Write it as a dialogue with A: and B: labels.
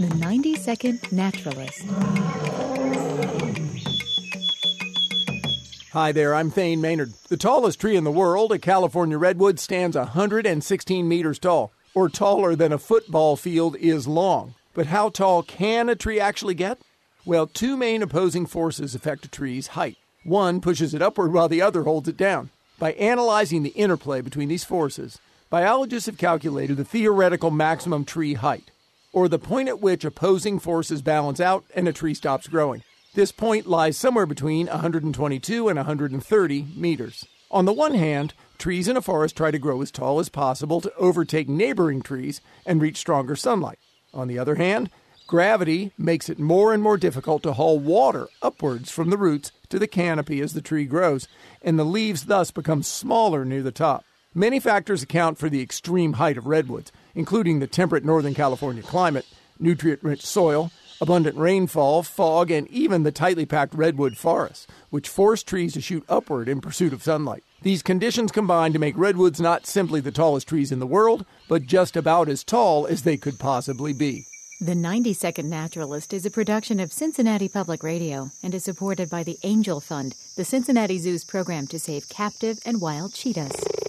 A: The 90-Second Naturalist.
B: Hi there, I'm Thane Maynard. The tallest tree in the world, a California redwood, stands 116 meters tall, or taller than a football field is long. But how tall can a tree actually get? Well, two main opposing forces affect a tree's height. One pushes it upward while the other holds it down. By analyzing the interplay between these forces, biologists have calculated the theoretical maximum tree height, or the point at which opposing forces balance out and a tree stops growing. This point lies somewhere between 122 and 130 meters. On the one hand, trees in a forest try to grow as tall as possible to overtake neighboring trees and reach stronger sunlight. On the other hand, gravity makes it more and more difficult to haul water upwards from the roots to the canopy as the tree grows, and the leaves thus become smaller near the top. Many factors account for the extreme height of redwoods, including the temperate Northern California climate, nutrient-rich soil, abundant rainfall, fog, and even the tightly packed redwood forests, which force trees to shoot upward in pursuit of sunlight. These conditions combine to make redwoods not simply the tallest trees in the world, but just about as tall as they could possibly be.
A: The 90-Second Naturalist is a production of Cincinnati Public Radio and is supported by the Angel Fund, the Cincinnati Zoo's program to save captive and wild cheetahs.